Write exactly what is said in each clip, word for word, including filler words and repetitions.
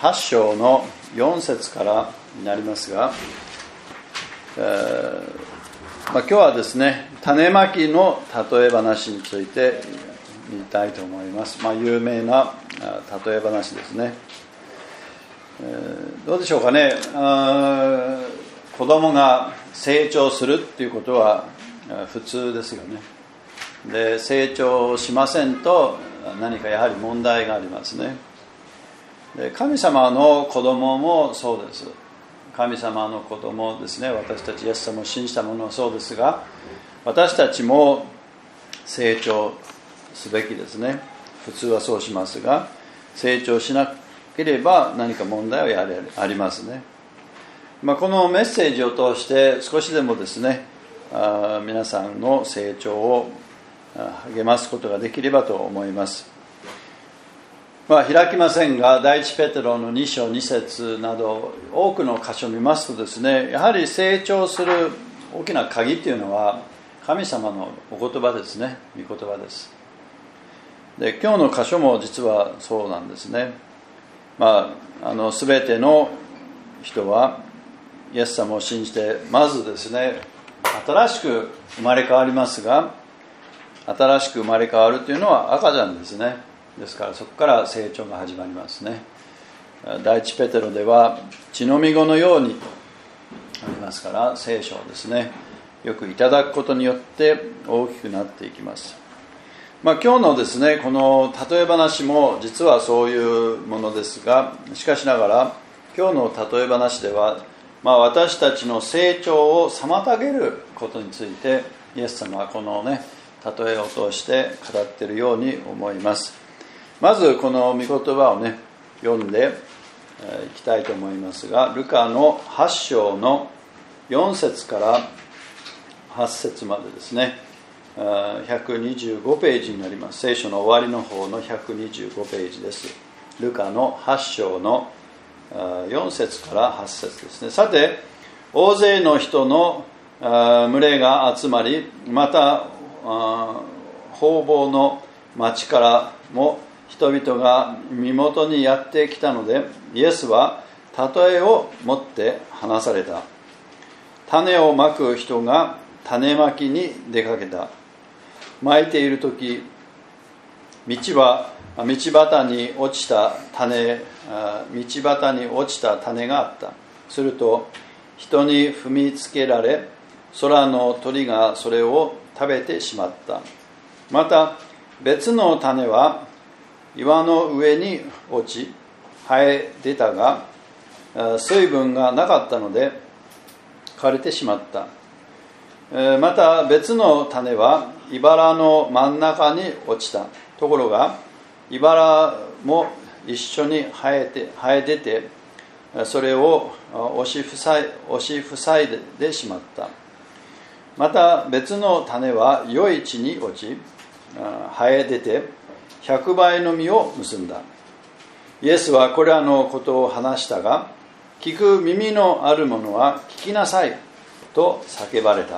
はち章のよん節からになりますが、えーまあ、今日はですね、種まきの例え話について見たいと思います。まあ、有名な例え話ですね。えー、どうでしょうかね。あ子供が成長するっていうことは普通ですよね。で、成長しませんと何かやはり問題がありますね。で、神様の子供もそうです。神様の子供ですね。私たちイエス様を信じた者はそうですが、私たちも成長すべきですね。普通はそうしますが、成長しなければ何か問題はやれありますね。まあ、このメッセージを通して少しでもですね、あ皆さんの成長を励ますことができればと思います。まあ、開きませんが、第一ペテロのに章に節など多くの箇所を見ますとですね、やはり成長する大きな鍵というのは神様のお言葉ですね。御言葉です。で、今日の箇所も実はそうなんですね。まあ、あの全ての人はイエス様を信じてまずですね、新しく生まれ変わりますが、新しく生まれ変わるというのは赤ちゃんですね。ですからそこから成長が始まりますね。第一ペテロでは血飲み子のようにありますから、聖書をですね、よくいただくことによって大きくなっていきます。まあ、今日のですね、この例え話も実はそういうものですが、しかしながら今日の例え話では、まあ、私たちの成長を妨げることについてイエス様はこのね、例えを通して語っているように思います。まずこの御言葉をね、読んでいきたいと思いますが、ルカのはち章のよん節からはち節までですね、ひゃくにじゅうごページになります。聖書の終わりの方のひゃくにじゅうごページです。ルカのはち章のよん節からはち節ですね。さて、大勢の人の群れが集まり、また方々の町からも人々が身元にやってきたので、イエスは例えを持って話された。種をまく人が種まきに出かけた。まいているとき、道は道端に落ちた種、道端に落ちた種があった。すると人に踏みつけられ、空の鳥がそれを食べてしまった。また別の種は岩の上に落ち生え出たが、水分がなかったので枯れてしまった。また別の種は茨の真ん中に落ちた。ところが茨も一緒に生えて生え出て、それを押し塞い、押し塞いでしまった。また別の種は良い地に落ち生え出て百倍の実を結んだ。イエスはこれらのことを話したが、聞く耳のある者は聞きなさいと叫ばれた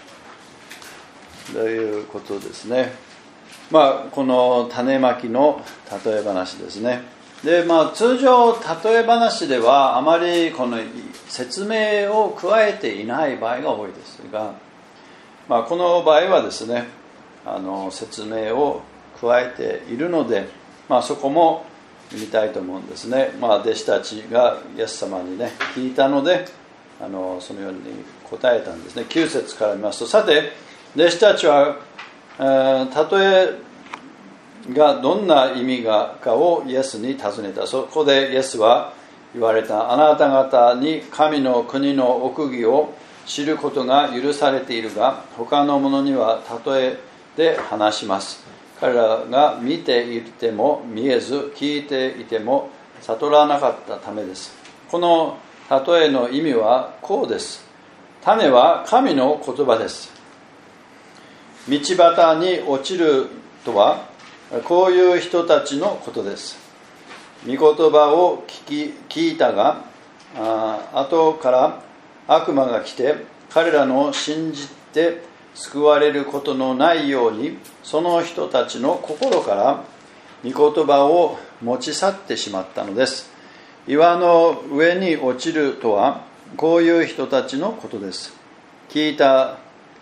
ということですね。まあ、この種まきの例え話ですね。で、まあ、通常例え話ではあまりこの説明を加えていない場合が多いですが、まあ、この場合はですね、あの説明を加えているので、まあ、そこも見たいと思うんですね。まあ、弟子たちがイエス様にね聞いたので、あのそのように答えたんですね。きゅう節から見ますと、さて弟子たちは、えー、例えがどんな意味がかをイエスに尋ねた。そこでイエスは言われた。あなた方に神の国の奥義を知ることが許されているが、他の者には例えで話します。彼らが見ていても見えず、聞いていても悟らなかったためです。この例えの意味はこうです。種は神の言葉です。道端に落ちるとはこういう人たちのことです。御言葉を聞き聞いたが、あ後から悪魔が来て彼らの信じて救われることのないように、その人たちの心から御言葉を持ち去ってしまったのです。 岩の上に落ちるとはこういう人たちのことです。聞いた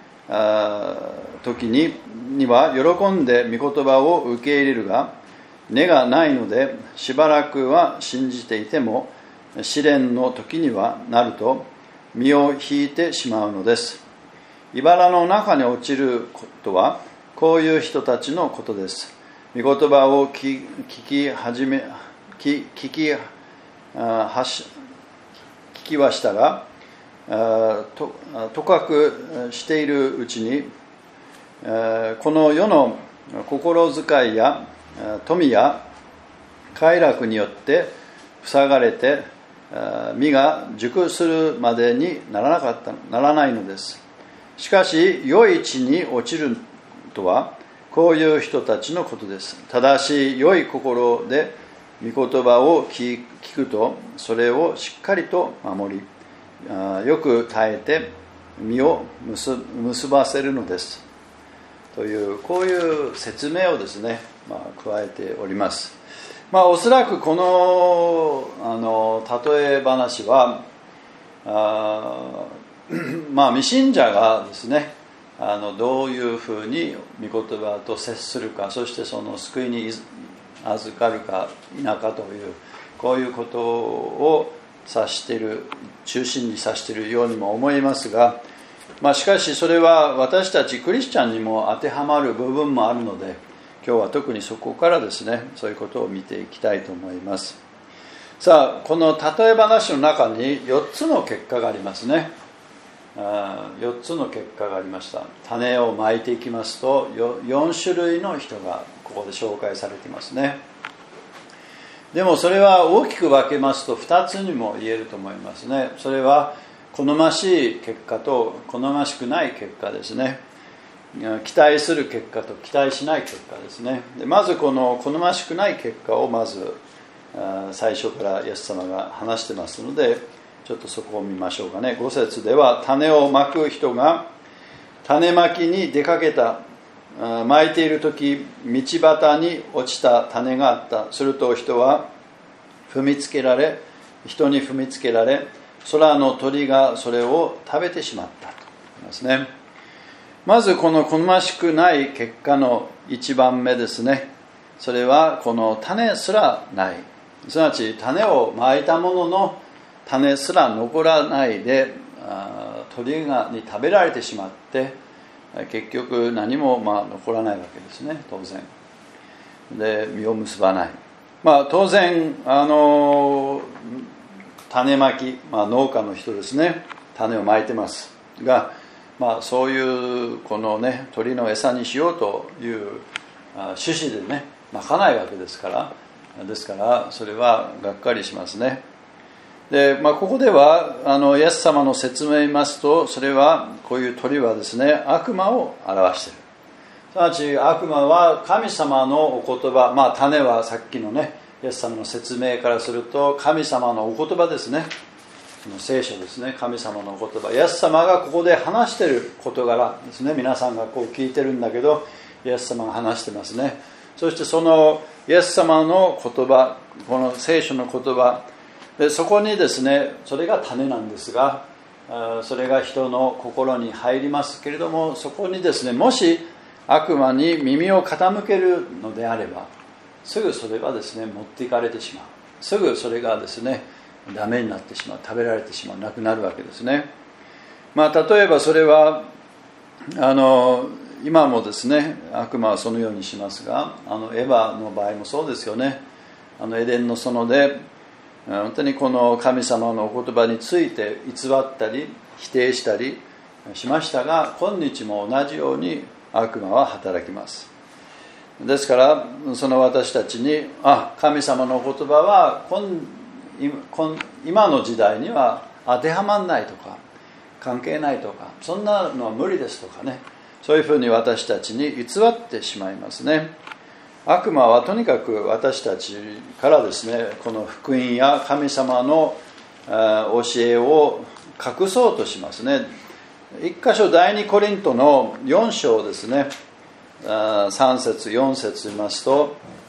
時にには喜んで御言葉を受け入れるが、根がないのでしばらくは信じていても、試練の時にはなると身を引いてしまうのです。茨の中に落ちるとはこういう人たちのことです。御言葉を聞き始め聞きはし聞きはしたが、ととかくしているうちに、この世の心遣いや富や快楽によって塞がれて実が熟するまでにならなかったならないのです。しかし良い地に落ちるとはこういう人たちのことです。ただし良い心で御言葉を聞くと、それをしっかりと守り、よく耐えて実を結ばせるのですという、こういう説明をですね、まあ、加えております。まあ、おそらくこの、あの例え話はあまあ未信者がですね、あのどういうふうに御言葉と接するか、そしてその救いに預かるか否かという、こういうことを指している、中心に指しているようにも思いますが、まあ、しかしそれは私たちクリスチャンにも当てはまる部分もあるので、今日は特にそこからですね、そういうことを見ていきたいと思います。さあ、この例え話の中によっつの結果がありますね。よっつの結果がありました。種をまいていきますと、よん種類の人がここで紹介されていますね。でもそれは大きく分けますとふたつにも言えると思いますね。それは好ましい結果と好ましくない結果ですね。期待する結果と期待しない結果ですね。でまずこの好ましくない結果をまず最初からイエス様が話してますので、ちょっとそこを見ましょうかね。ご節では、種をまく人が種まきに出かけた。まいている時、道端に落ちた種があった。すると人は踏みつけられ、人に踏みつけられ、空の鳥がそれを食べてしまったと言いますね。まずこの好ましくない結果の一番目ですね。それはこの種すらない。すなわち種をまいたものの種すら残らないで、鳥がに食べられてしまって、結局何もまあ残らないわけですね、当然。で、実を結ばない。まあ当然、あの種まき、まあ、農家の人ですね、種をまいてますが、まあそういうこのね、鳥の餌にしようという趣旨でね、まかないわけですから、ですからそれはがっかりしますね。で、まあ、ここではあのイエス様の説明を見ますと、それはこういう鳥はですね、悪魔を表している。すなわち悪魔は神様のお言葉、まあ種はさっきのねイエス様の説明からすると神様のお言葉ですね。その聖書ですね、神様のお言葉、イエス様がここで話している事柄ですね。皆さんがこう聞いてるんだけど、イエス様が話してますね。そしてそのイエス様の言葉、この聖書の言葉で、そこにですね、それが種なんですが、それが人の心に入りますけれども、そこにですね、もし悪魔に耳を傾けるのであれば、すぐそれはですね、持っていかれてしまう。すぐそれがですね、ダメになってしまう、食べられてしまう、なくなるわけですね。まあ例えばそれはあの今もですね、悪魔はそのようにしますが、あのエヴァの場合もそうですよね。あのエデンの園で本当にこの神様のお言葉について偽ったり否定したりしましたが、今日も同じように悪魔は働きます。ですからその私たちに、あ、神様のお言葉は今, 今の時代には当てはまらないとか関係ないとか、そんなのは無理ですとかね、そういうふうに私たちに偽ってしまいますね。悪魔はとにかく私たちからですね、この福音や神様の教えを隠そうとしますね。一箇所第二コリントのよん章ですね、さん節よん節見ますと、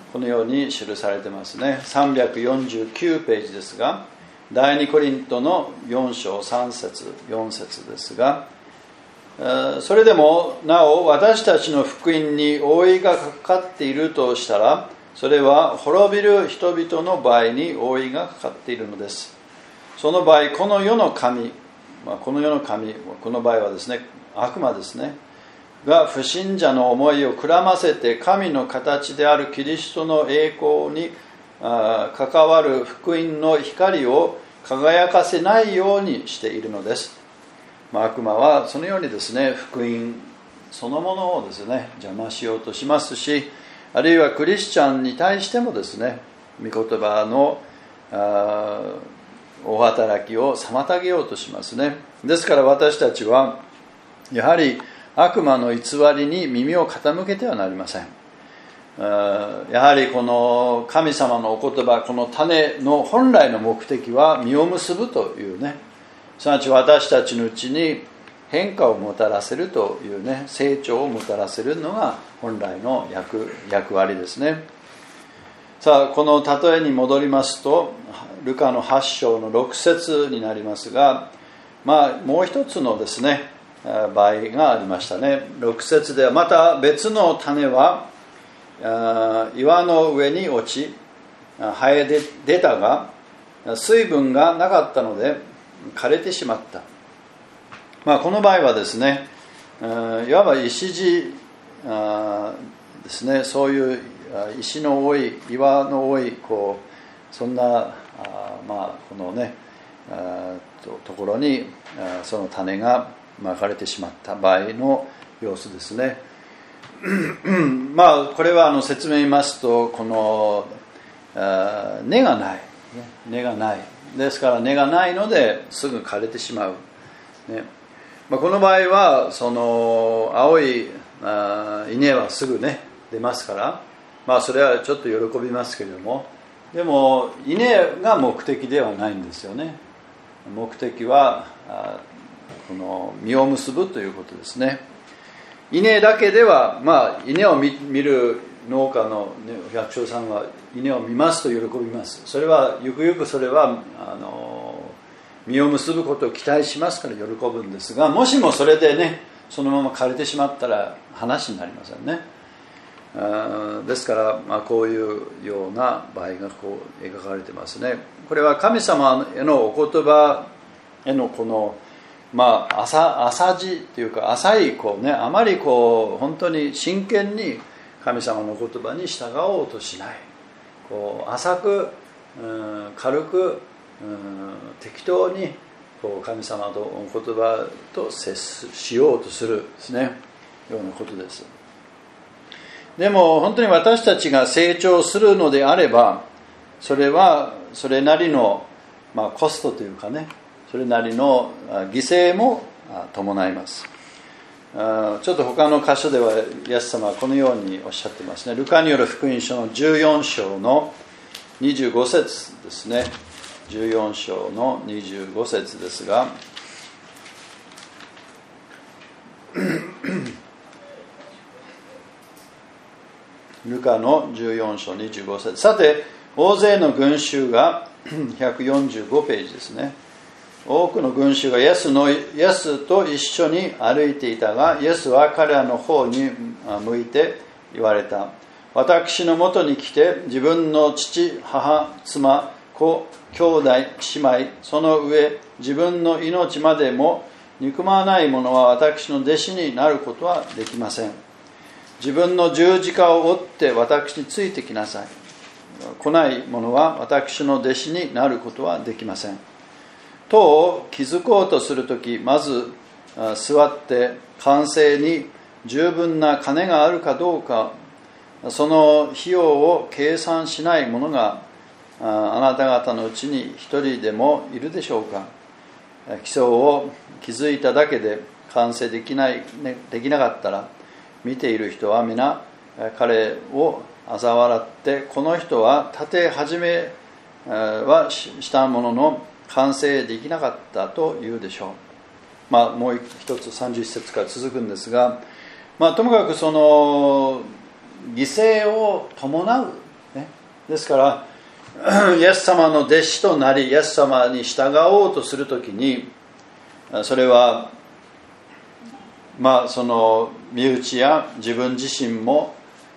このように記されてますね。さんびゃくよんじゅうきゅうページですが、第二コリントのよん章さん節よん節ですが、それでもなお私たちの福音に覆いがかかっているとしたら、それは滅びる人々の場合に覆いがかかっているのです。その場合、この世の神、まあ、この世の神、この場合はですね、悪魔ですね、が不信者の思いをくらませて神の形であるキリストの栄光に関わる福音の光を輝かせないようにしているのです。まあ、悪魔はそのようにですね、福音そのものをですね邪魔しようとしますし、あるいはクリスチャンに対してもですね、御言葉の大働きを妨げようとしますね。ですから私たちはやはり悪魔の偽りに耳を傾けてはなりません。やはりこの神様のお言葉、この種の本来の目的は実を結ぶというね、すなわち私たちのうちに変化をもたらせるというね、成長をもたらせるのが本来の 役, 役割ですね。さあ、この例えに戻りますと、ルカのはち章のろく節になりますが、まあもう一つのですね場合がありましたね。ろく節では、また別の種は岩の上に落ち生え出たが、水分がなかったので枯れてしまった。まあ、この場合はですね、いわば石地ですね、そういう石の多い、岩の多いこうそんなまあこのねと, ところにその種がまかれてしまった場合の様子ですね。まあこれはあの説明を言いますと、この根がない、根がないですから、根がないのですぐ枯れてしまう、ね。まあ、この場合はその青い稲はすぐね出ますから、まあそれはちょっと喜びますけれども、でも稲が目的ではないんですよね。目的はこの実を結ぶということですね。稲だけでは、まあ稲を 見, 見る農家の、ね、百姓さんは稲を見ますと喜びます。それはゆくゆくそれはあの実を結ぶことを期待しますから喜ぶんですが、もしもそれでねそのまま枯れてしまったら話になりませんね。あですから、まあ、こういうような場合がこう描かれてますね。これは神様へのお言葉へのこのまあ、浅, 浅地というか浅いこう、ね、あまりこう本当に真剣に神様の言葉に従おうとしない、こう浅く、うん、軽く、うん、適当にこう神様とお言葉と接しようとするですね、ようなことです。でも本当に私たちが成長するのであれば、それはそれなりの、まあ、コストというかね、それなりの犠牲も伴います。ちょっと他の箇所ではイエス様はこのようにおっしゃってますね。ルカによる福音書のじゅうよん章のにじゅうご節ですね。じゅうよん章のにじゅうご節ですが、ルカのじゅうよん章にじゅうご節。さて大勢の群衆がひゃくよんじゅうごページですね。多くの群衆がイエスのイエスと一緒に歩いていたが、イエスは彼らの方に向いて言われた。私のもとに来て、自分の父、母、妻、子、兄弟、姉妹、その上自分の命までも憎まない者は私の弟子になることはできません。自分の十字架を追って私についてきなさい。来ない者は私の弟子になることはできません。とを気づこうとするとき、まず座って完成に十分な金があるかどうか、その費用を計算しない者があなた方のうちに一人でもいるでしょうか。基礎を築いただけで完成できない、できなかったら、見ている人は皆彼を嘲笑って、この人は建て始めはしたものの完成できなかったと言うでしょう。まあ、もう一つさんじゅういち節から続くんですが、まあ、ともかくその犠牲を伴うですからイエス様の弟子となりイエス様に従おうとするときに、それはまあその身内や自分自身も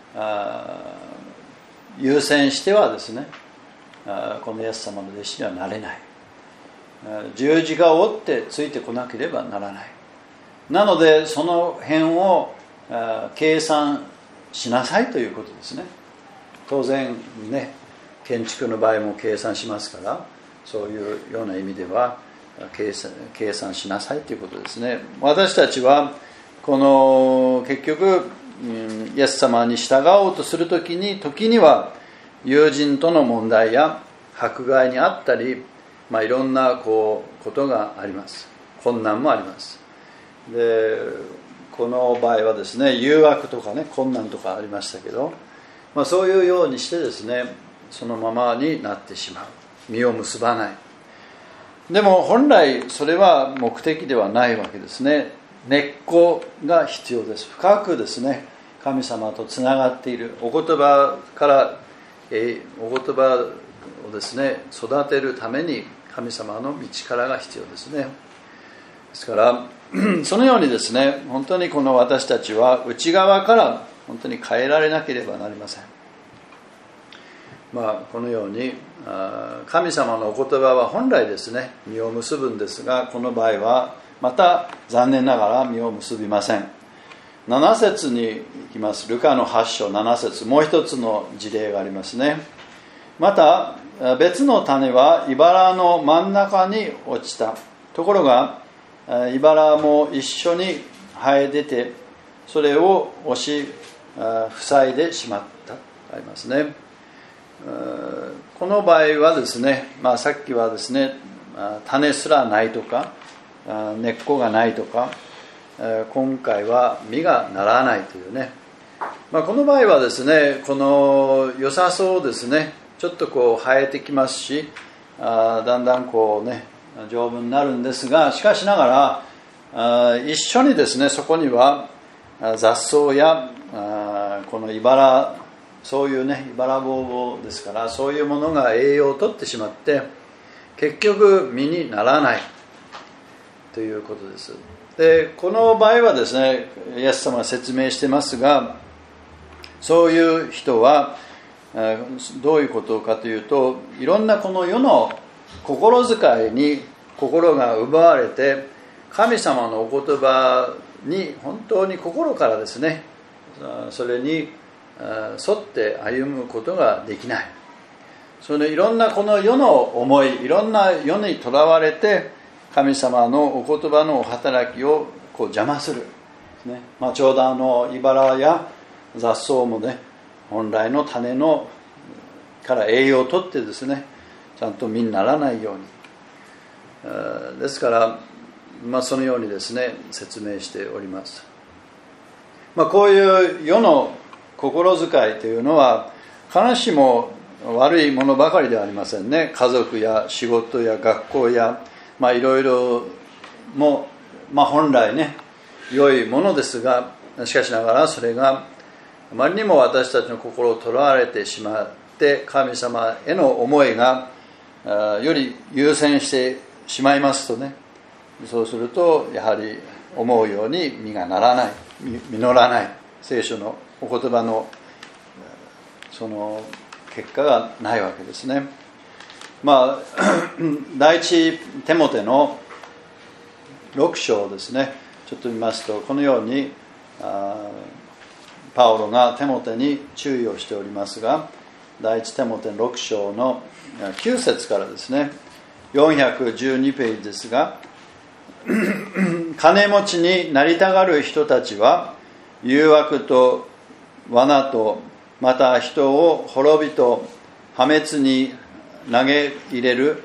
優先してはですね、このイエス様の弟子にはなれない。十字架を追ってついてこなければならない。なのでその辺を計算しなさいということですね。当然ね、建築の場合も計算しますから、そういうような意味では計算、計算しなさいということですね。私たちはこの結局イエス様に従おうとするときに、時には友人との問題や迫害にあったり、まあ、いろんなこうことがあります。困難もあります。でこの場合はですね、誘惑とかね、困難とかありましたけど、まあ、そういうようにしてですね、そのままになってしまう、実を結ばない。でも本来それは目的ではないわけですね。根っこが必要です。深くですね、神様とつながっているお言葉から、えー、お言葉をですね育てるために神様の道からが必要ですね。ですからそのようにですね、本当にこの私たちは内側から本当に変えられなければなりません。まあこのように神様のお言葉は本来ですね実を結ぶんですが、この場合はまた残念ながら実を結びません。なな節に行きます。ルカのはち章なな節、もう一つの事例がありますね。また別の種は茨の真ん中に落ちた。ところが茨も一緒に生え出て、それを押し塞いでしまったとありますね。この場合はですね、まあ、さっきはですね種すらないとか根っこがないとか、今回は実がならないというね、まあ、この場合はですね、この良さそうですね、ちょっとこう生えてきますし、あだんだんこうね丈夫になるんですが、しかしながらあ一緒にですね、そこには雑草やあこの茨、そういうね茨ぼうぼうですから、そういうものが栄養を取ってしまって結局実にならないということです。でこの場合はですね、イエス様が説明してますが、そういう人はどういうことかというと、いろんなこの世の心遣いに心が奪われて、神様のお言葉に本当に心からですね、それに沿って歩むことができない。そのいろんなこの世の思い、いろんな世にとらわれて神様のお言葉の働きをこう邪魔する、ね、まあ、ちょうどあの茨や雑草もね、本来の種のから栄養を取ってですね、ちゃんと実にならないように、ですから、まあ、そのようにですね説明しております。まあ、こういう世の心遣いというのは必ずしも悪いものばかりではありませんね。家族や仕事や学校や、まあ、いろいろも、まあ、本来ね良いものですが、しかしながらそれがあまりにも私たちの心をとらわれてしまって、神様への思いがより優先してしまいますとね、そうするとやはり思うように実がならない、実らない、聖書のお言葉のその結果がないわけですね。まあ第一テモテのろく章ですね、ちょっと見ますと、このようにパウロがテモテに注意をしておりますが、第一テモテのろく章のきゅう節からですね、よんひゃくじゅうにページですが、金持ちになりたがる人たちは誘惑と罠と、また人を滅びと破滅に投げ入れる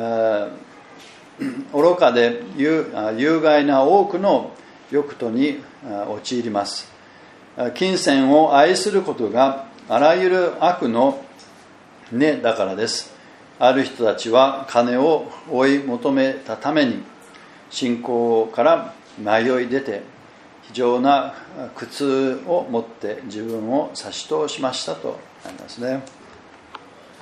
愚かで有害な多くの欲途に陥ります。金銭を愛することがあらゆる悪の根だからです。ある人たちは金を追い求めたために信仰から迷い出て、非常な苦痛を持って自分を差し通しましたとありますね。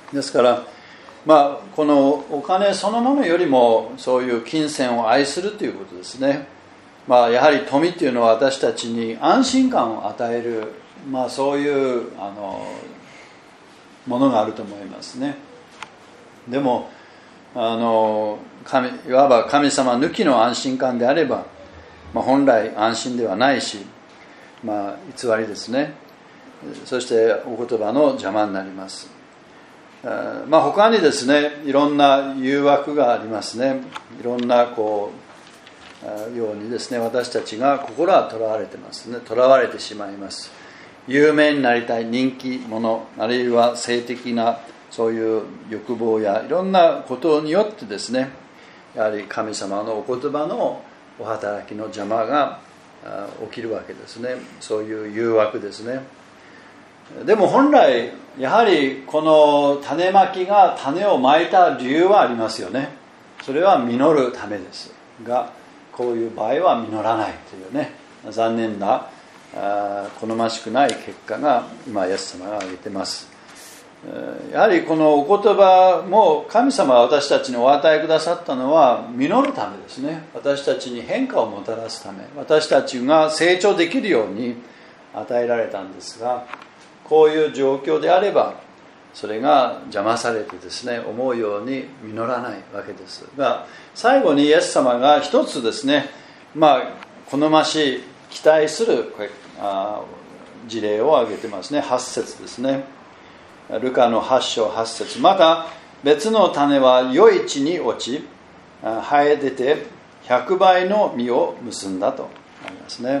ですから、まあ、このお金そのものよりもそういう金銭を愛するということですね。まあ、やはり富というのは私たちに安心感を与える、まあ、そういうあのものがあると思いますね。でもあの神いわば神様抜きの安心感であれば、まあ、本来安心ではないし、まあ、偽りですね。そしてお言葉の邪魔になります。まあ、他にですね、いろんな誘惑がありますね。いろんなこうようにですね、私たちが心はとらわれてますね。とらわれてしまいます。有名になりたい人気者、あるいは性的なそういう欲望やいろんなことによってですね、やはり神様のお言葉のお働きの邪魔が起きるわけですね。そういう誘惑ですね。でも本来やはりこの種まきが種をまいた理由はありますよね。それは実るためですが、こういう場合は実らないというね、残念な好ましくない結果が今イエス様が挙げています。やはりこのお言葉も神様が私たちにお与えくださったのは実るためですね。私たちに変化をもたらすため、私たちが成長できるように与えられたんですが、こういう状況であればそれが邪魔されてですね、思うように実らないわけですが、最後にイエス様が一つですね、まあ好ましい期待する事例を挙げてますね。はち節ですね。ルカのはち章はち節。また別の種は良い地に落ち生え出て百倍の実を結んだとありますね。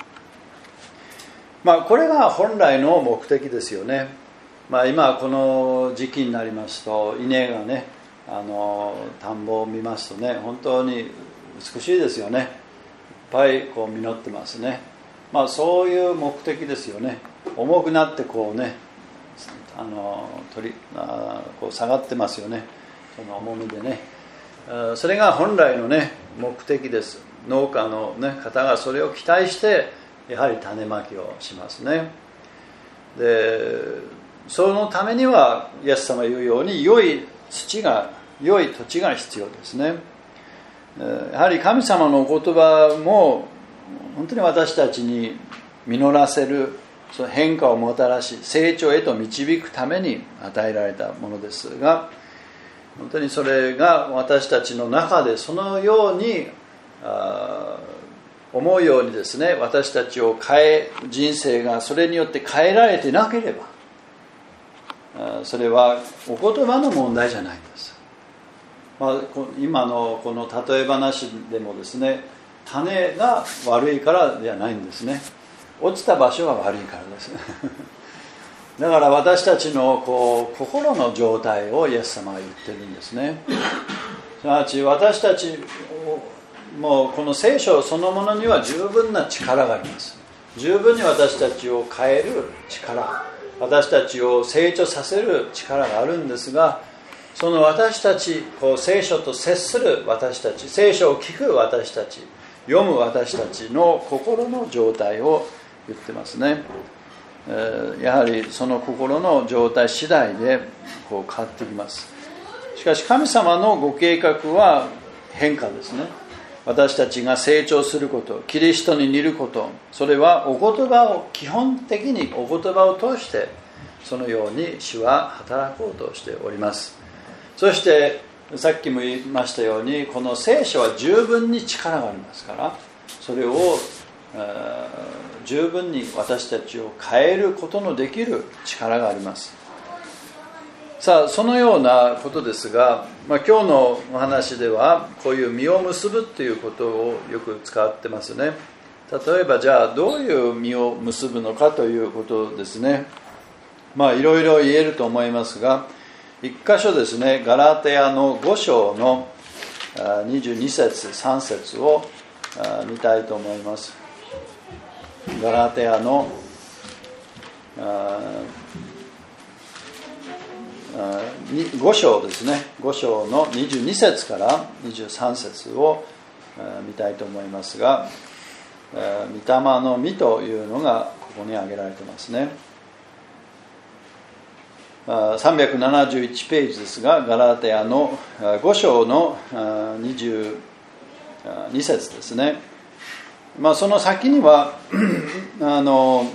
まあこれが本来の目的ですよね。まあ今この時期になりますと、稲がね、あの田んぼを見ますとね、本当に美しいですよね。いっぱいこう実ってますね。まあそういう目的ですよね。重くなってこうね、あの取りあこう下がってますよね。その重みでね。それが本来のね目的です。農家の、ね、方がそれを期待してやはり種まきをしますね。で、そのためにはイエス様言うように良い土が良い土地が必要ですね。やはり神様のお言葉も本当に私たちに実らせる、その変化をもたらし成長へと導くために与えられたものですが、本当にそれが私たちの中でそのようにあ思うようにですね、私たちを変え、人生がそれによって変えられてなければ、それはお言葉の問題じゃないんです。まあ、今のこの例え話でもですね、種が悪いからではないんですね。落ちた場所が悪いからですだから私たちのこう心の状態をイエス様が言ってるんですね。すなわち私たちもうこの聖書そのものには十分な力があります。十分に私たちを変える力、私たちを成長させる力があるんですが、その私たち、こう聖書と接する私たち、聖書を聞く私たち、読む私たちの心の状態を言ってますね。やはりその心の状態次第でこう変わってきます。しかし神様のご計画は変化ですね。私たちが成長すること、キリストに似ること、それはお言葉を基本的にお言葉を通してそのように主は働こうとしております。そしてさっきも言いましたように、この聖書は十分に力がありますから、それを十分に私たちを変えることのできる力があります。さあそのようなことですが、まあ、今日のお話ではこういう実を結ぶということをよく使ってますね。例えばじゃあどういう実を結ぶのかということですね。まあいろいろ言えると思いますが、一箇所ですね、ガラテヤのご章のにじゅうに節さん節を見たいと思います。ガラテヤのご章ですね、ご章のにじゅうに節からにじゅうさん節を見たいと思いますが、御霊の実というのがここに挙げられてますね。 さんびゃくななじゅういちページですが、ガラテヤのご章のにじゅうに節ですね。まあ、その先にはあの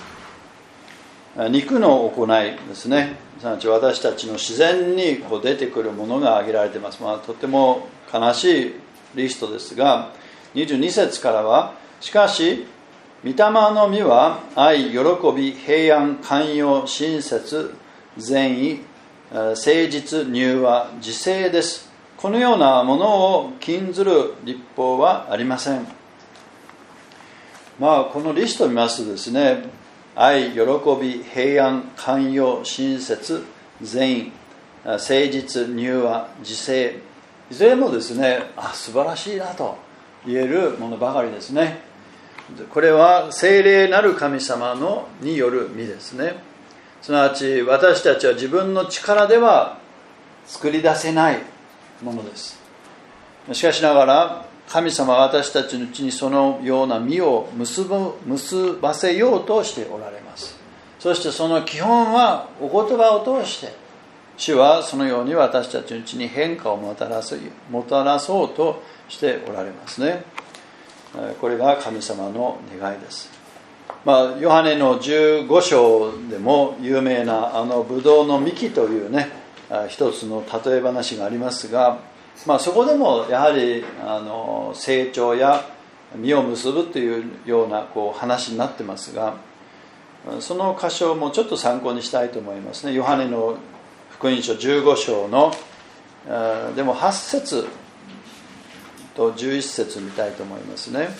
肉の行いですね、すなわち私たちの自然にこう出てくるものが挙げられています。まあ、とても悲しいリストですが、にじゅうに節からは、しかし御霊の実は愛、喜び、平安、寛容、親切、善意、誠実、柔和、自制です。このようなものを禁ずる律法はありません。まあ、このリストを見ますとですね、愛、喜び、平安、寛容、親切、善意、誠実、柔和、自制、いずれもですね、あ、素晴らしいなと言えるものばかりですね。これは聖霊なる神様のによる実ですね。すなわち私たちは自分の力では作り出せないものです。しかしながら神様は私たちのうちにそのような実を結ぶ、結ばせようとしておられます。そしてその基本はお言葉を通して主はそのように私たちのうちに変化をもたらす、もたらそうとしておられますね。これが神様の願いです。まあ、ヨハネのじゅうご章でも有名なあのブドウの幹というね、一つの例え話がありますが、まあ、そこでもやはりあの成長や実を結ぶというようなこう話になってますが、その箇所もちょっと参考にしたいと思いますね。ヨハネの福音書じゅうご章のでもはち節とじゅういち節見たいと思いますね。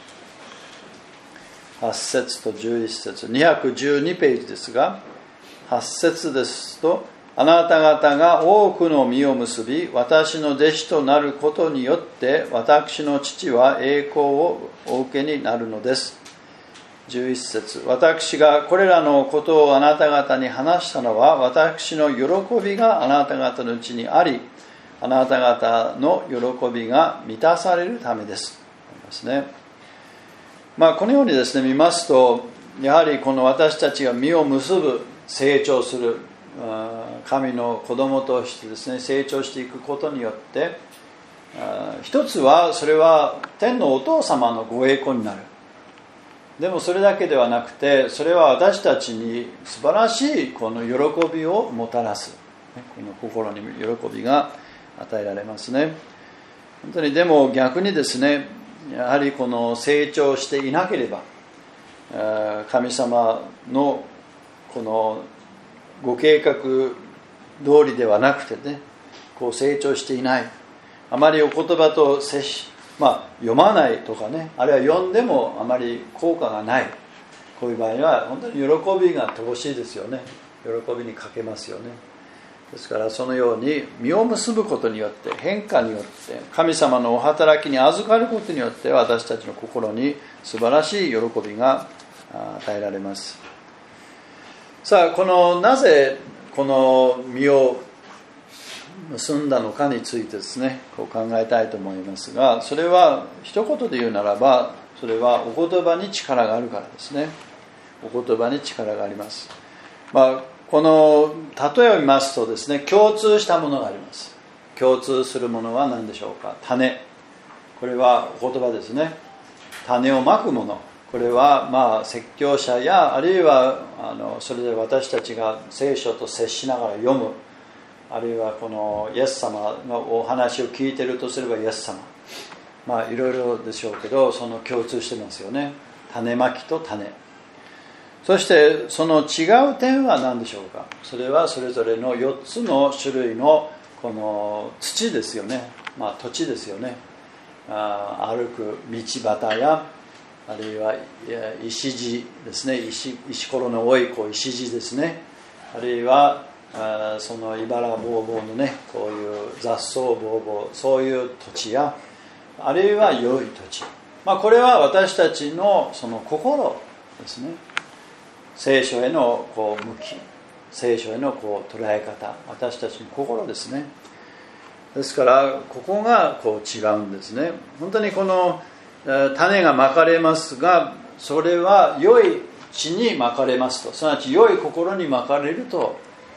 はち節とじゅういち節、にひゃくじゅうにページですが、はち節ですと、あなた方が多くの実を結び私の弟子となることによって私の父は栄光をお受けになるのです。じゅういち節、私がこれらのことをあなた方に話したのは私の喜びがあなた方のうちにあり、あなた方の喜びが満たされるためです。ですね。まあ、このようにですね見ますと、やはりこの私たちが実を結ぶ、成長する、神の子供としてですね成長していくことによって、一つはそれは天のお父様のご栄光になる。でもそれだけではなくて、それは私たちに素晴らしいこの喜びをもたらす、この心に喜びが与えられますね。本当にでも逆にですね、やはりこの成長していなければ、神様のこのご計画通りではなくてね、こう成長していない、あまりお言葉と接し、まあ、読まないとかね、あるいは読んでもあまり効果がない、こういう場合は本当に喜びが乏しいですよね。喜びに欠けますよね。ですからそのように実を結ぶことによって、変化によって、神様のお働きに預かることによって、私たちの心に素晴らしい喜びが与えられます。さあ、このなぜこの実を結んだのかについてですね、こう考えたいと思いますが、それは一言で言うならば、それはお言葉に力があるからですね。お言葉に力があります。まあ、この例えを見ますとですね、共通したものがあります。共通するものは何でしょうか。種、これはお言葉ですね。種をまくもの、これはまあ説教者や、あるいはあのそれで私たちが聖書と接しながら読む、あるいはこのイエス様のお話を聞いているとすればイエス様、まあいろいろでしょうけど、その共通してますよね。種まきと種。そしてその違う点は何でしょうか。それはそれぞれのよっつの種類のこの土ですよね。まあ土地ですよね。あ歩く道端や、あるいは石地ですね。 石, 石ころの多いこう石地ですね。あるいはあその茨ぼうぼうのね、こういう雑草ぼうぼう、そういう土地や、あるいは良い土地、まあ、これは私たちのその心ですね。聖書へのこう向き、聖書へのこう捉え方、私たちの心ですね。ですからここがこう違うんですね。本当にこの種がまかれますが、それは良い地にまかれますと、すなわち良い心にまかれると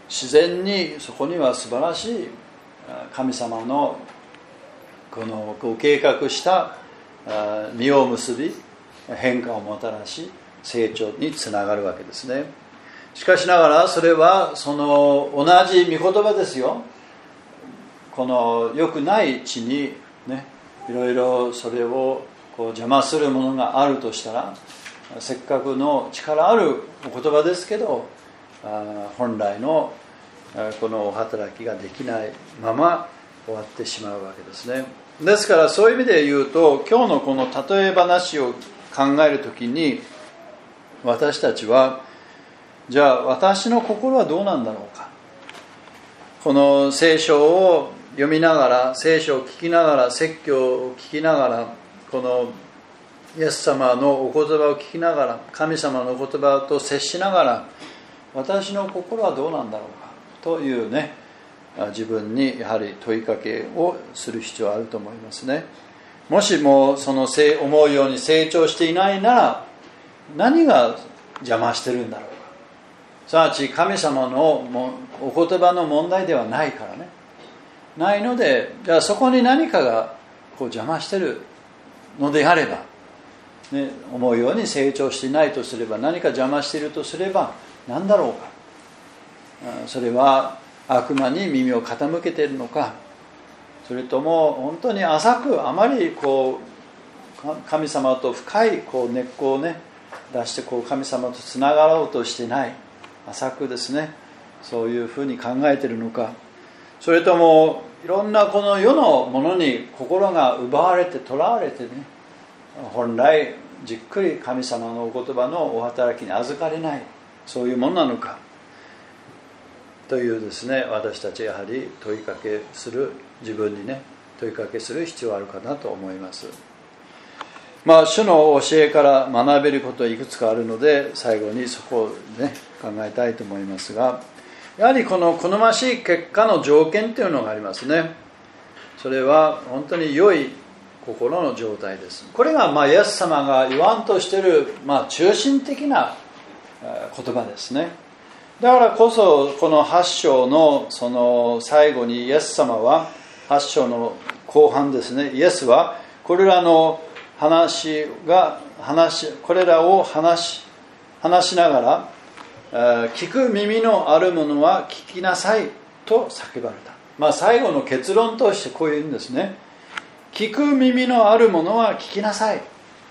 自然にそこには素晴らしい神様のこの計画した実を結び変化をもたらし成長につながるわけですね。しかしながらそれはその同じ御言葉ですよ。この良くない地にね、いろいろそれをこう邪魔するものがあるとしたら、せっかくの力あるお言葉ですけど、本来のこの働きができないまま終わってしまうわけですね。ですからそういう意味で言うと、今日のこの例え話を考えるときに、私たちはじゃあ私の心はどうなんだろうか。この聖書を読みながら、聖書を聞きながら、説教を聞きながら、このイエス様のお言葉を聞きながら、神様のお言葉と接しながら、私の心はどうなんだろうかというね、自分にやはり問いかけをする必要があると思いますね。もしもその思うように成長していないなら、何が邪魔してるんだろうか。すなわち神様のお言葉の問題ではないからね。ないので、じゃあそこに何かがこう邪魔してるのであれば、ね、思うように成長していないとすれば、何か邪魔しているとすれば何だろうか。それは悪魔に耳を傾けているのか、それとも本当に浅く、あまりこう神様と深いこう根っこをね出して、こう神様とつながろうとしてない、浅くですね、そういうふうに考えているのか、それともいろんなこの世のものに心が奪われてとらわれてね、本来じっくり神様のお言葉のお働きに預かれない、そういうものなのかというですね、私たちやはり問いかけする、自分にね問いかけする必要があるかなと思います。まあ主の教えから学べることはいくつかあるので、最後にそこをね考えたいと思いますが、やはりこの好ましい結果の条件というのがありますね。それは本当に良い心の状態です。これがまあイエス様が言わんとしている、まあ、中心的な言葉ですね。だからこそこのはち章のその最後にイエス様は、はち章の後半ですね、イエスはこれらの話が話これらを話し話しながら、聞く耳のあるものは聞きなさいと叫ばれた。まあ最後の結論としてこういうんですね。聞く耳のあるものは聞きなさい、ね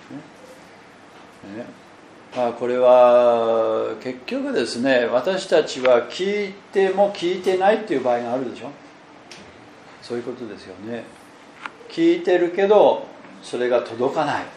ね、まあ、これは結局ですね、私たちは聞いても聞いてないっていう場合があるでしょ。そういうことですよね。聞いてるけどそれが届かない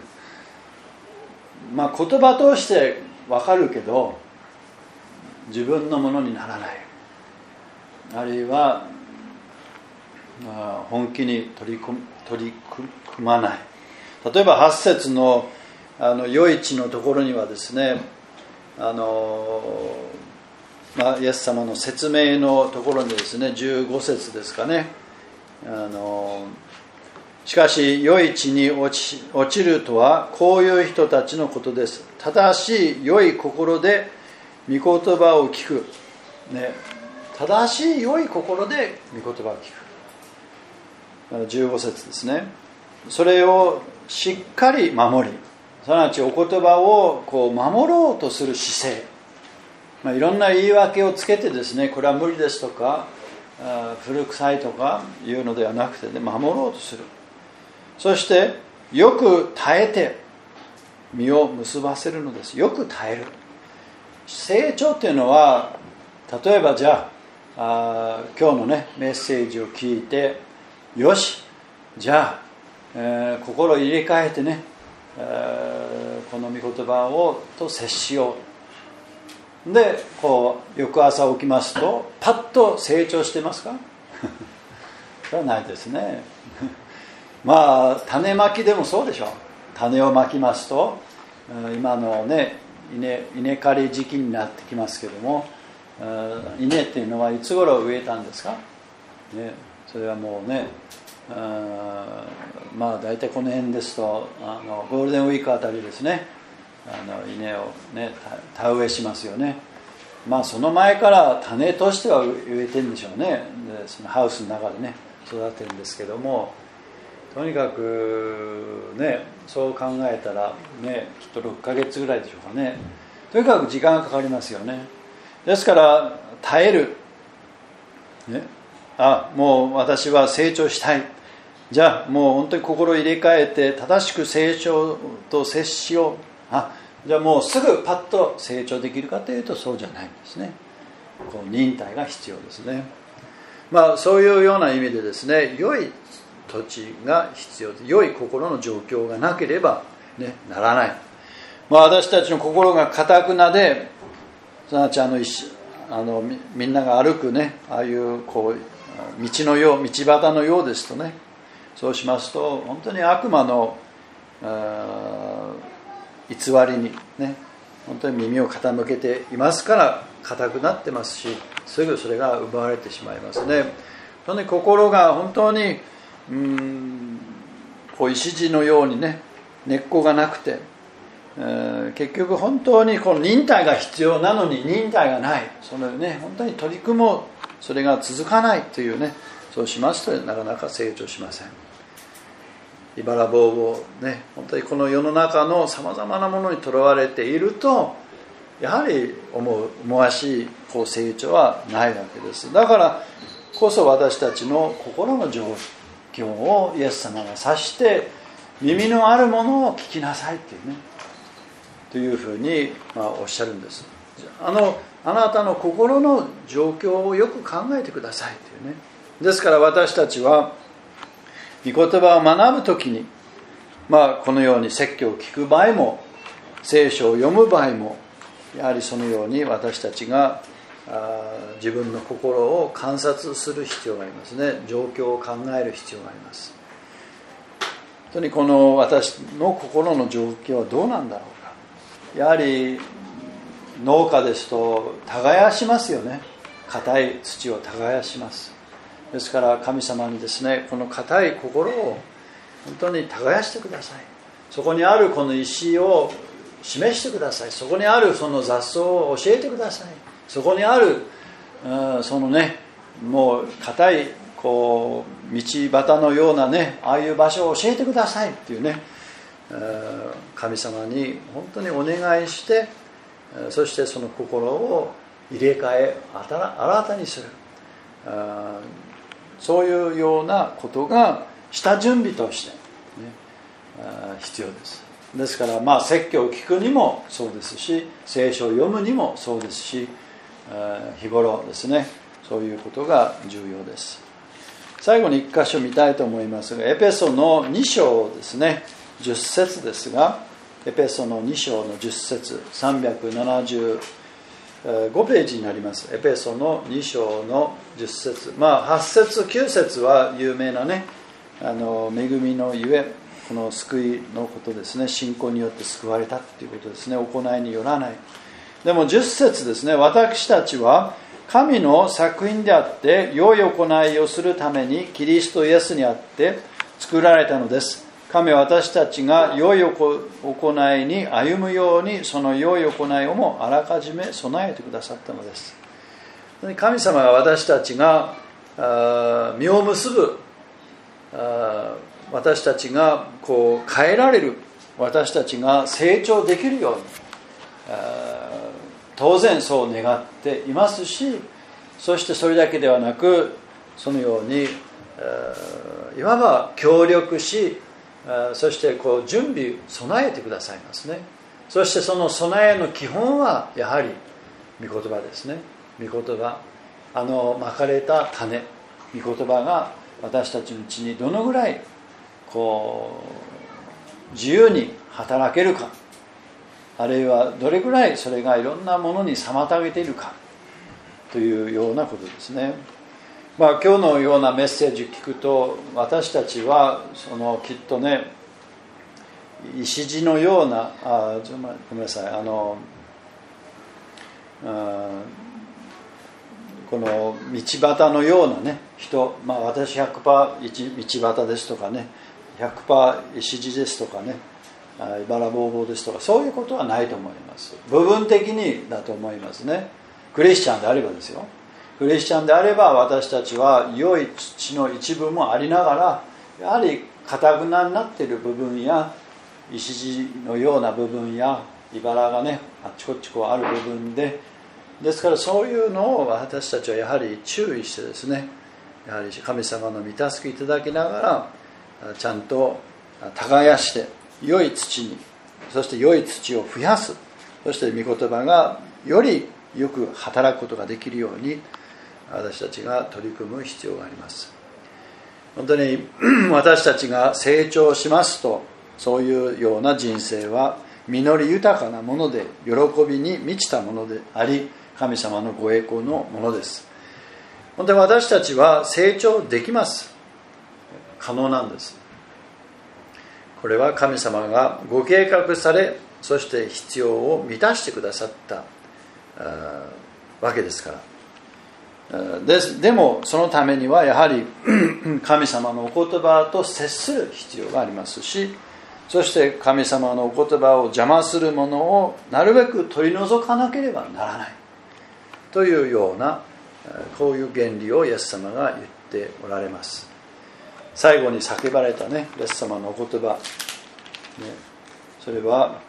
まあ言葉としてわかるけど自分のものにならない、あるいは、まあ、本気に取り組、取り組まない。例えばはち節のあの余市のところにはですね、あの、まあ、イエス様の説明のところにですね、じゅうご節ですかね、あのしかし良い地に落ち、落ちるとはこういう人たちのことです。正しい良い心で御言葉を聞く、ね、正しい良い心で御言葉を聞く、じゅうご節ですね。それをしっかり守り、すなわちお言葉をこう守ろうとする姿勢、まあ、いろんな言い訳をつけてですね、これは無理ですとか古臭いとかいうのではなくて、ね、守ろうとする。そしてよく耐えて実を結ばせるのです。よく耐える。成長というのは、例えばじゃあ、あ今日のねメッセージを聞いて、よしじゃあ、えー、心を入れ替えてね、えー、この御言葉をと接しよう。でこう翌朝起きますとパッと成長してますかそれはないですねまあ種まきでもそうでしょう。種をまきますと、今のね稲, 稲刈り時期になってきますけども、稲っていうのはいつ頃植えたんですか、ね、それはもうね、あまあ大体この辺ですとあのゴールデンウィークあたりですね、あの稲をね田植えしますよね。 まあその前から種としては植えてるんでしょうね。でそのハウスの中でね育てるんですけども、とにかくねそう考えたらねきっとろっかげつぐらいでしょうかね。とにかく時間がかかりますよね。ですから耐える、ね、あもう私は成長したい、じゃあもう本当に心を入れ替えて正しく成長と接しよう、あじゃあもうすぐパッと成長できるかというとそうじゃないんですね。こう忍耐が必要ですね。まあそういうような意味でですね、良い土地が必要で、良い心の状況がなければ、ね、ならない。まあ、私たちの心が堅くなで、すなわちあのあの み, みんなが歩くねああいうこう道のよう道端のようですとね、そうしますと本当に悪魔の偽りにね本当に耳を傾けていますから硬くなってますし、すぐそれが奪われてしまいますね。本当に心が本当にうーんこう石地のようにね根っこがなくて、えー、結局本当にこの忍耐が必要なのに忍耐がない、そのね本当に取り組もそれが続かないというね、そうしますとなかなか成長しません。茨棒をね本当にこの世の中のさまざまなものにとらわれているとやはり思う思わしいこう成長はないわけです。だからこそ私たちの心の状況をイエス様が指して耳のあるものを聞きなさいっていうねというふうにまあおっしゃるんです。あのあなたの心の状況をよく考えてくださいというね。ですから私たちは御言葉を学ぶときに、まあ、このように説教を聞く場合も聖書を読む場合もやはりそのように私たちが自分の心を観察する必要がありますね。状況を考える必要があります。本当にこの私の心の状況はどうなんだろうか。やはり農家ですと耕しますよね。硬い土を耕します。ですから神様にですねこの硬い心を本当に耕してください。そこにあるこの石を示してください。そこにあるその雑草を教えてください。そこにある、うん、そのねもう硬いこう道端のようなねああいう場所を教えてくださいっていうね、神様に本当にお願いして、そしてその心を入れ替え新たにする、そういうようなことが下準備として、ね、必要です。ですからまあ説教を聞くにもそうですし、聖書を読むにもそうですし、日頃ですねそういうことが重要です。最後に一箇所見たいと思いますが、エペソのに章ですね、じゅっ節ですが、エペソのに章のじゅっ節、さんびゃくななじゅうごページになります。エペソのに章のじゅっ節、まあはち節きゅう節は有名なね、あの恵みのゆえこの救いのことですね。信仰によって救われたということですね。行いによらない。でもじゅっ節ですね、私たちは神の作品であって良い行いをするためにキリストイエスにあって作られたのです。神は私たちが良い行いに歩むようにその良い行いをもあらかじめ備えてくださったのです。神様が私たちが実を結ぶ、私たちがこう変えられる、私たちが成長できるように当然そう願っていますし、そしてそれだけではなくそのようにいわば協力し、そしてこう準備備えてくださいますね。そしてその備えの基本はやはり御言葉ですね。御言葉、あのまかれた種、御言葉が私たちのうちにどのぐらいこう自由に働けるか、あるいはどれぐらいそれがいろんなものに妨げているかというようなことですね。まあ、今日のようなメッセージを聞くと私たちはそのきっとね石地のようなあごめんなさいあのあこの道端のようなね人、まあ、私 ひゃくパーセント 道端ですとかね ひゃくパーセント 石地ですとかね茨ぼうぼうですとかそういうことはないと思います。部分的にだと思いますね。 クリスチャンであればですよ。クリスチャンであれば私たちは良い土の一部もありながら、やはり堅くなになっている部分や石地のような部分や茨がねあっちこっちこうある部分で、ですからそういうのを私たちはやはり注意してですね、やはり神様の御助けいただきながらちゃんと耕して良い土に、そして良い土を増やす、そして御言葉がよりよく働くことができるように私たちが取り組む必要があります。本当に私たちが成長しますと、そういうような人生は実り豊かなもので、喜びに満ちたものであり、神様のご栄光のものです。本当に私たちは成長できます。可能なんです。これは神様がご計画され、そして必要を満たしてくださったわけですから。で, でもそのためにはやはり神様のお言葉と接する必要がありますし、そして神様のお言葉を邪魔するものをなるべく取り除かなければならないというような、こういう原理をイエス様が言っておられます。最後に叫ばれたね、イエス様のお言葉、ね、それは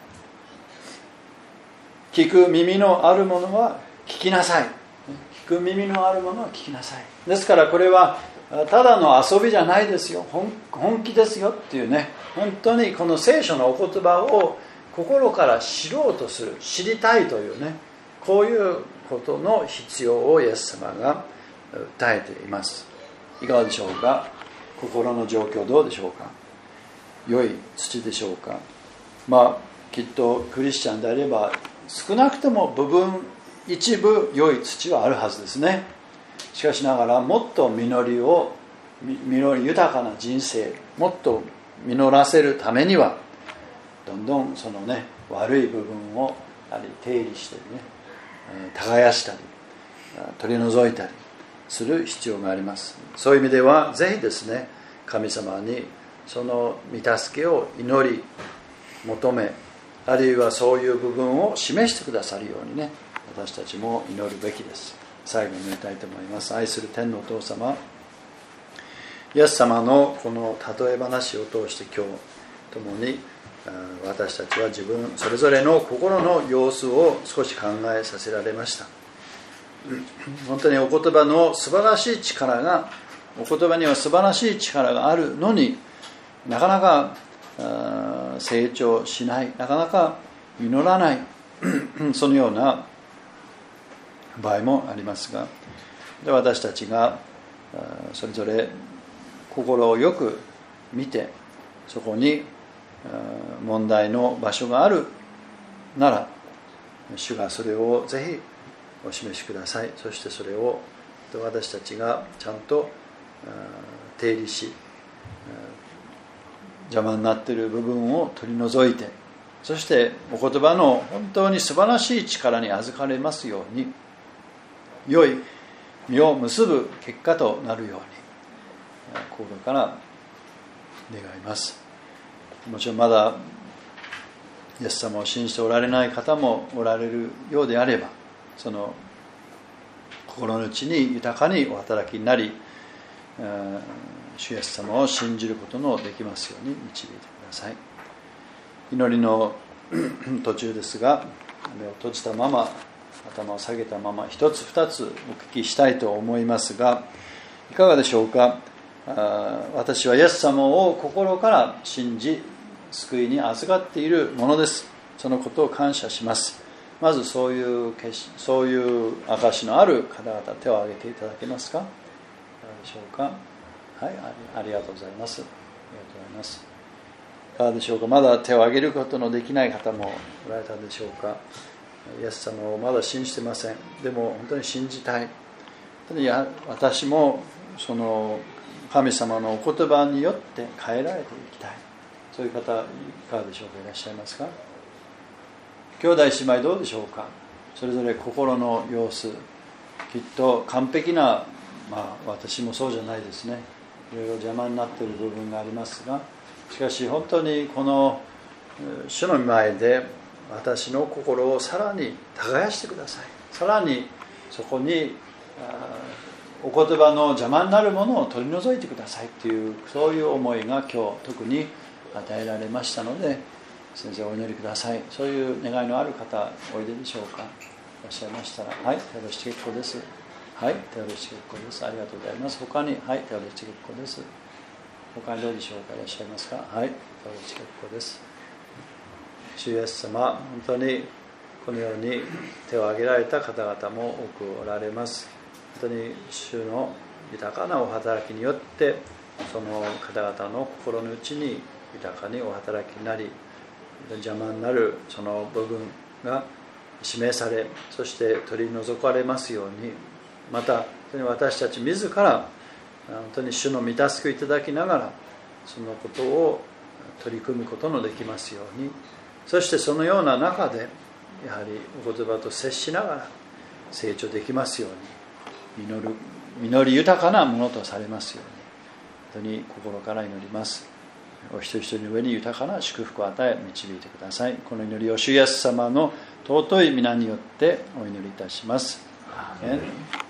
聞く耳のあるものは聞きなさい、聞く耳のあるものは聞きなさい。ですからこれはただの遊びじゃないですよ、 本, 本気ですよっていうね、本当にこの聖書のお言葉を心から知ろうとする、知りたいというね、こういうことの必要をイエス様が訴えています。いかがでしょうか。心の状況どうでしょうか。良い土でしょうか。まあきっとクリスチャンであれば少なくとも部分一部良い土はあるはずですね。しかしながらもっと実りを実り豊かな人生もっと実らせるためには、どんどんそのね悪い部分をやはり定理してね、耕したり取り除いたりする必要があります。そういう意味ではぜひですね、神様にその御助けを祈り求め、あるいはそういう部分を示してくださるようにね、私たちも祈るべきです。最後に祈りたいと思います。愛する天のお父様、イエス様のこの例え話を通して今日共に私たちは自分それぞれの心の様子を少し考えさせられました。本当にお言葉の素晴らしい力が、お言葉には素晴らしい力があるのになかなか成長しない、なかなか実らないそのような場合もありますが、で私たちがそれぞれ心をよく見て、そこに問題の場所があるなら主がそれをぜひお示しください。そしてそれを私たちがちゃんと定理し、邪魔になっている部分を取り除いて、そしてお言葉の本当に素晴らしい力に預かれますように、良い実を結ぶ結果となるように心から願います。もちろんまだイエス様を信じておられない方もおられるようであれば、その心の内に豊かにお働きになり、主イエス様を信じることのできますように導いてください。祈りの途中ですが、目を閉じたまま、頭を下げたまま一つ二つお聞きしたいと思いますが、いかがでしょうか。私はイエス様を心から信じ救いに預かっているものです。そのことを感謝します。まずそういうそういう証のある方々、手を挙げていただけますか。いかがでしょうか。はい、ありがとうございます。ありがとうございます。いかがでしょうか。まだ手を挙げることのできない方もおられたでしょうか。イエス様をまだ信じてません。でも本当に信じたい。本当にや私もその神様のお言葉によって変えられていきたい。そういう方いかがでしょうか。いらっしゃいますか。兄弟姉妹どうでしょうか。それぞれ心の様子、きっと完璧な、まあ私もそうじゃないですね。いろいろ邪魔になっている部分がありますが、しかし本当にこの主の前で私の心をさらに耕してください。さらにそこにお言葉の邪魔になるものを取り除いてくださいという、そういう思いが今日特に与えられましたので、先生お祈りください。そういう願いのある方おいででしょうか。いらっしゃいましたら、はい、手をして結構です。はい、手をして結構です。ありがとうございます。他に、はい、手をして結構です。他にどうでしょうか。いらっしゃいますか。はい、手をして結構です。主イエス様、本当にこのように手を挙げられた方々も多くおられます。本当に主の豊かなお働きによって、その方々の心の内に豊かにお働きになり、邪魔になるその部分が示され、そして取り除かれますように、また私たち自ら本当に主の御助けをいただきながら、そのことを取り組むことのできますように、そしてそのような中でやはりお言葉と接しながら成長できますように、実る実り豊かなものとされますように、本当に心から祈ります。お一人一人の上に豊かな祝福を与え導いてください。この祈りを主イエス様の尊い皆によってお祈りいたします。アーメン。